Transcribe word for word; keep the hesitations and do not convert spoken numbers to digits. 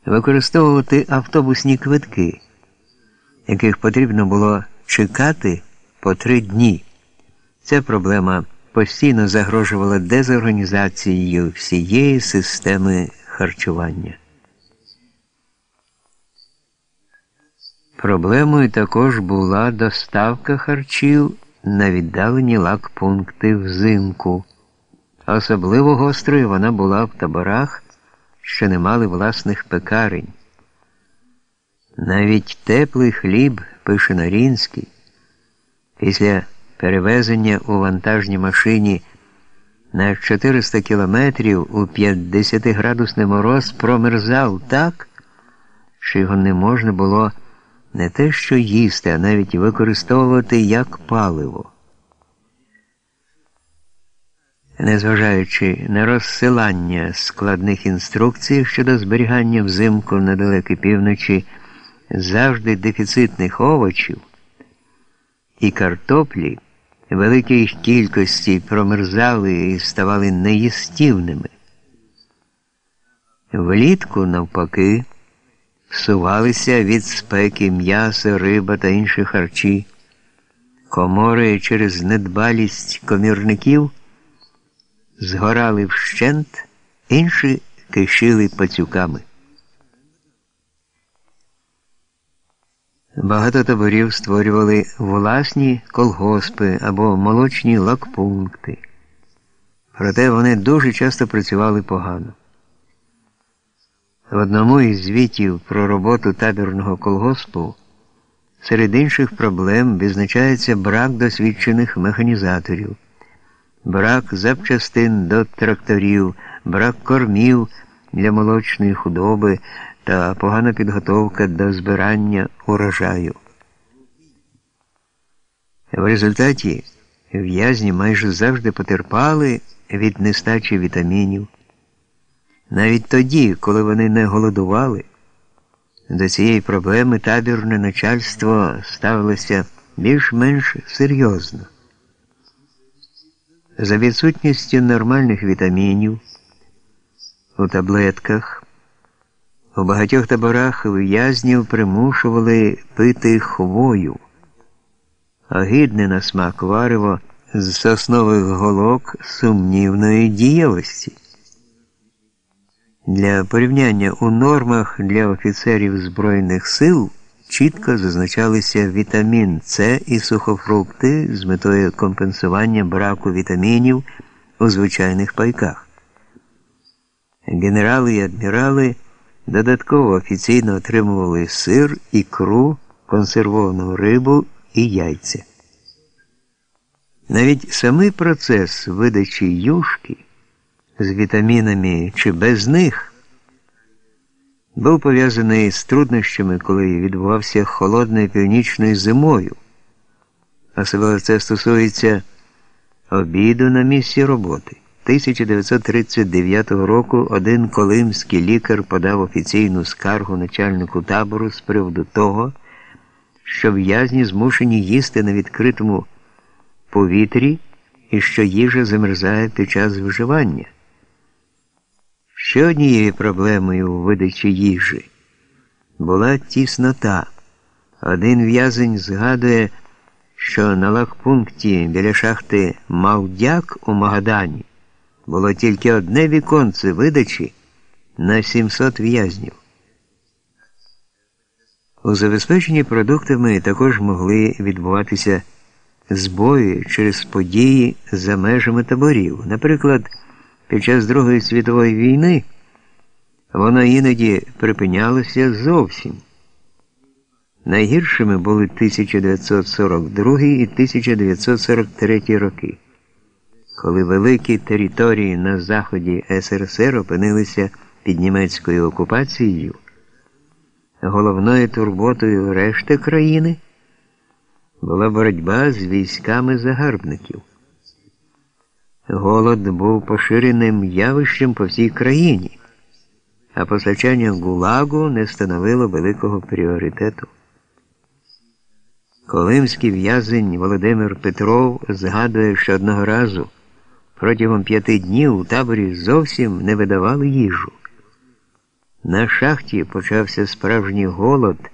використовувати автобусні квитки, яких потрібно було чекати по три дні. Ця проблема постійно загрожувала дезорганізацією всієї системи харчування. Проблемою також була доставка харчів на віддалені лагпункти взимку. Особливо гострою вона була в таборах, що не мали власних пекарень. Навіть теплий хліб, пише Норінський, після перевезення у вантажній машині на чотириста кілометрів у п'ятдесятиградусний мороз промерзав так, що його не можна було не те що їсти, а навіть використовувати як паливо. Незважаючи на розсилання складних інструкцій щодо зберігання взимку на далекій півночі завжди дефіцитних овочів і картоплі, великій кількості промерзали і ставали неїстівними. Влітку, навпаки, псувалися від спеки м'ясо, риба та інші харчі. Комори через недбалість комірників згорали вщент, інші кишили пацюками. Багато таборів створювали власні колгоспи або молочні лагпункти. Проте вони дуже часто працювали погано. В одному із звітів про роботу табірного колгоспу серед інших проблем відзначається брак досвідчених механізаторів, брак запчастин до тракторів, брак кормів для молочної худоби та погана підготовка до збирання урожаю. В результаті в'язні майже завжди потерпали від нестачі вітамінів. Навіть тоді, коли вони не голодували, до цієї проблеми табірне начальство ставилося більш-менш серйозно. За відсутністю нормальних вітамінів у таблетках у багатьох таборах в'язнів примушували пити хвою, огидне на смак варево з соснових голок сумнівної дієвості. Для порівняння у нормах для офіцерів Збройних сил чітко зазначалися вітамін С і сухофрукти з метою компенсування браку вітамінів у звичайних пайках. Генерали і адмірали додатково офіційно отримували сир, ікру, консервовану рибу і яйця. Навіть самий процес видачі юшки з вітамінами чи без них був пов'язаний з труднощами, коли відбувався холодною північною зимою. Особливо це стосується обіду на місці роботи. тисяча дев'ятсот тридцять дев'ятого року один колимський лікар подав офіційну скаргу начальнику табору з приводу того, що в'язні змушені їсти на відкритому повітрі і що їжа замерзає під час вживання. Ще однією проблемою у видачі їжі була тіснота. Один в'язень згадує, що на лагпункті біля шахти Мавдяк у Магадані було тільки одне віконце видачі на сімсот в'язнів. У забезпеченні продуктами також могли відбуватися збої через події за межами таборів. Наприклад, під час Другої світової війни воно іноді припинялося зовсім. Найгіршими були тисяча дев'ятсот сорок другий і тисяча дев'ятсот сорок третій роки, коли великі території на заході ес ер ес ер опинилися під німецькою окупацією. Головною турботою решти країни була боротьба з військами загарбників. Голод був поширеним явищем по всій країні, а постачання ГУЛАГу не становило великого пріоритету. Колимський в'язень Володимир Петров згадує, що одного разу протягом п'яти днів у таборі зовсім не видавали їжу. На шахті почався справжній голод.